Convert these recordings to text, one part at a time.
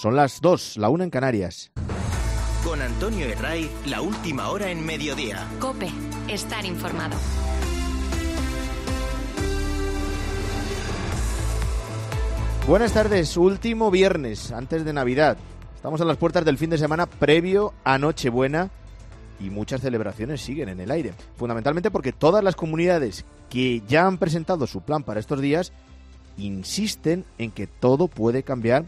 Son las 2, la 1 en Canarias. Con Antonio Herray, la última hora en mediodía. COPE, estar informado. Buenas tardes, último viernes antes de Navidad. Estamos a las puertas del fin de semana previo a Nochebuena y muchas celebraciones siguen en el aire. Fundamentalmente porque todas las comunidades que ya han presentado su plan para estos días insisten en que todo puede cambiar,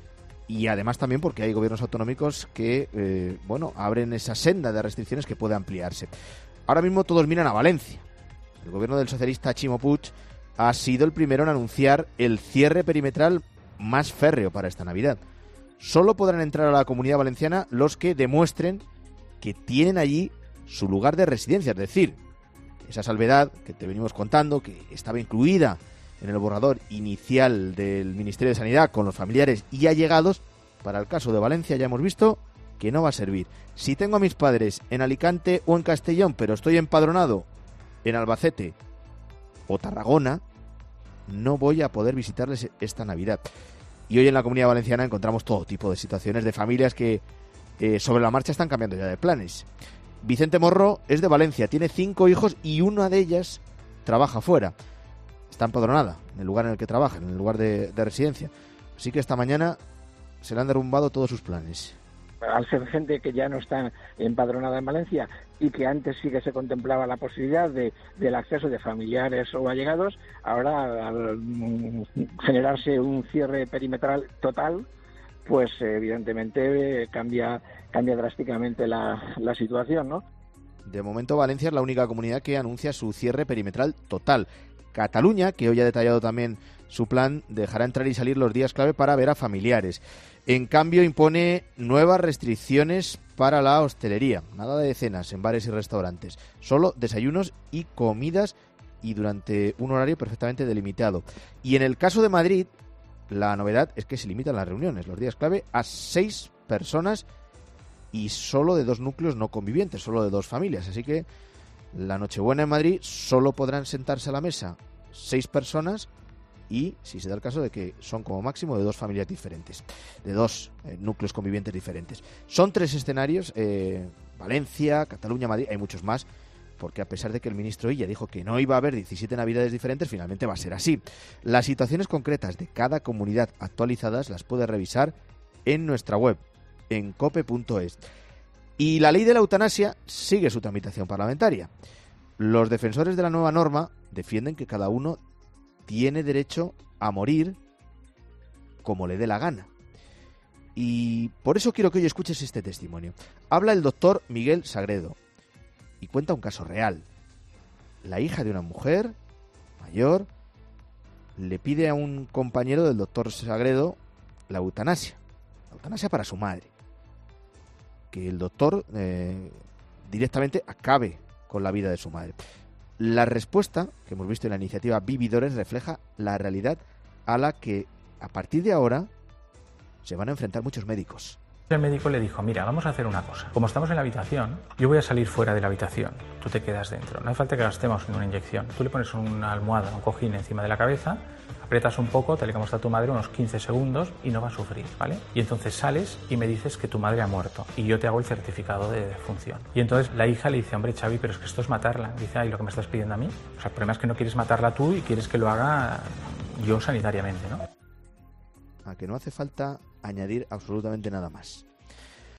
y además también porque hay gobiernos autonómicos que abren esa senda de restricciones que puede ampliarse. Ahora mismo todos miran a Valencia. El gobierno del socialista Ximo Puig ha sido el primero en anunciar el cierre perimetral más férreo para esta Navidad. Solo podrán entrar a la Comunidad Valenciana los que demuestren que tienen allí su lugar de residencia, es decir, esa salvedad que te venimos contando, que estaba incluida en el borrador inicial del Ministerio de Sanidad con los familiares y allegados. Para el caso de Valencia ya hemos visto que no va a servir. Si tengo a mis padres en Alicante o en Castellón, pero estoy empadronado en Albacete o Tarragona, no voy a poder visitarles esta Navidad. Y hoy en la Comunidad Valenciana encontramos todo tipo de situaciones de familias que sobre la marcha están cambiando ya de planes. Vicente Morro es de Valencia, tiene 5 hijos y una de ellas trabaja fuera. Está empadronada en el lugar en el que trabaja, en el lugar de residencia. Así que esta mañana se le han derrumbado todos sus planes. Al ser gente que ya no está empadronada en Valencia y que antes sí que se contemplaba la posibilidad del acceso de familiares o allegados, ahora al generarse un cierre perimetral total, pues evidentemente cambia drásticamente la situación, ¿no? De momento Valencia es la única comunidad que anuncia su cierre perimetral total. Cataluña, que hoy ha detallado también su plan, dejará entrar y salir los días clave para ver a familiares. En cambio, impone nuevas restricciones para la hostelería. Nada de cenas en bares y restaurantes. Solo desayunos y comidas, y durante un horario perfectamente delimitado. Y en el caso de Madrid, la novedad es que se limitan las reuniones, los días clave, a 6 personas y solo de 2 núcleos no convivientes, solo de 2 familias. Así que la Nochebuena en Madrid solo podrán sentarse a la mesa 6 personas y, si se da el caso de que son como máximo de 2 familias diferentes, de 2 núcleos convivientes diferentes. Son 3 escenarios, Valencia, Cataluña, Madrid, hay muchos más, porque a pesar de que el ministro Illa dijo que no iba a haber 17 navidades diferentes, finalmente va a ser así. Las situaciones concretas de cada comunidad actualizadas las puede revisar en nuestra web, en cope.es. Y la ley de la eutanasia sigue su tramitación parlamentaria. Los defensores de la nueva norma defienden que cada uno tiene derecho a morir como le dé la gana. Y por eso quiero que hoy escuches este testimonio. Habla el doctor Miguel Sagredo y cuenta un caso real. La hija de una mujer mayor le pide a un compañero del doctor Sagredo la eutanasia para su madre. Que el doctor directamente acabe con la vida de su madre. La respuesta que hemos visto en la iniciativa Vividores refleja la realidad a la que a partir de ahora se van a enfrentar muchos médicos. El médico le dijo, mira, vamos a hacer una cosa. Como estamos en la habitación, yo voy a salir fuera de la habitación. Tú te quedas dentro. No hace falta que gastemos en una inyección. Tú le pones una almohada, un cojín encima de la cabeza, aprietas un poco, tal y como está tu madre, unos 15 segundos y no va a sufrir, ¿vale? Y entonces sales y me dices que tu madre ha muerto y yo te hago el certificado de defunción. Y entonces la hija le dice, hombre, Xavi, pero es que esto es matarla. Dice, ay, lo que me estás pidiendo a mí. O sea, el problema es que no quieres matarla tú y quieres que lo haga yo sanitariamente, ¿no? A que no hace falta añadir absolutamente nada más.